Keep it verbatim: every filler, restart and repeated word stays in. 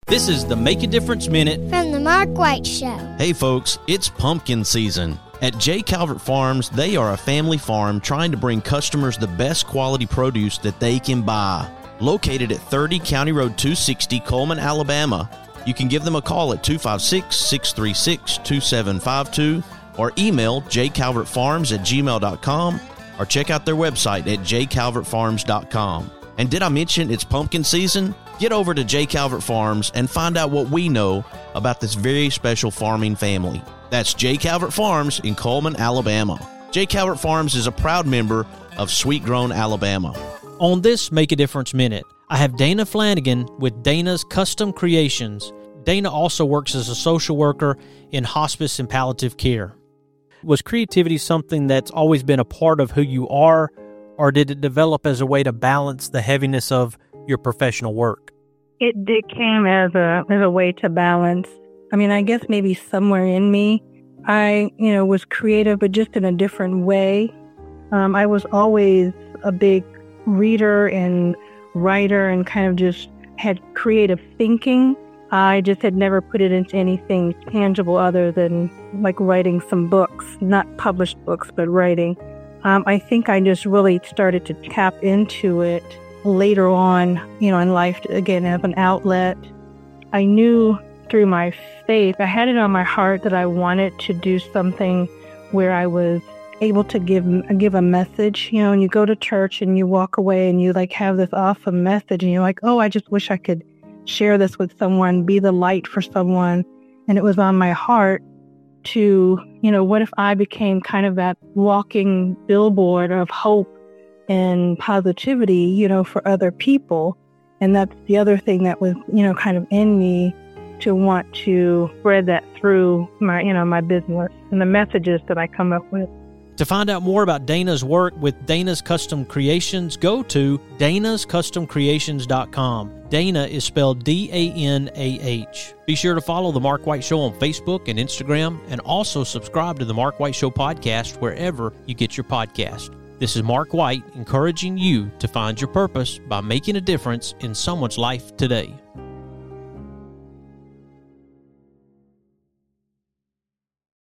This is the Make a Difference Minute from the Mark White Show. Hey folks, it's pumpkin season. At J. Calvert Farms, they are a family farm trying to bring customers the best quality produce that they can buy. Located at thirty County Road two sixty, Coleman, Alabama, you can give them a call at two five six, six three six, two seven five two or email j calvert farms at gmail dot com or check out their website at j calvert farms dot com. And did I mention it's pumpkin season? Get over to J. Calvert Farms and find out what we know about this very special farming family. That's J. Calvert Farms in Coleman, Alabama. J. Calvert Farms is a proud member of Sweet Grown, Alabama. On this Make a Difference Minute, I have Dana Flanagan with Dana's Custom Creations. Dana also works as a social worker in hospice and palliative care. Was creativity something that's always been a part of who you are, or did it develop as a way to balance the heaviness of your professional work? It, it came as a as a way to balance. I mean, I guess maybe somewhere in me, I, you know, was creative, but just in a different way. Um, I was always a big reader and writer and kind of just had creative thinking. I just had never put it into anything tangible other than like writing some books, not published books, but writing. Um, I think I just really started to tap into it later on, you know, in life, again, as an outlet. I knew through my faith, I had it on my heart that I wanted to do something where I was able to give give a message, you know, and you go to church and you walk away and you like have this awesome message and you're like, oh, I just wish I could share this with someone, be the light for someone. And it was on my heart to, you know, what if I became kind of that walking billboard of hope and positivity, you know, for other people. And that's the other thing that was, you know, kind of in me to want to spread that through my, you know, my business and the messages that I come up with. To find out more about Dana's work with Dana's Custom Creations, go to danas custom creations dot com. Dana is spelled D A N A H. Be sure to follow The Mark White Show on Facebook and Instagram, and also subscribe to The Mark White Show podcast wherever you get your podcast. This is Mark White encouraging you to find your purpose by making a difference in someone's life today.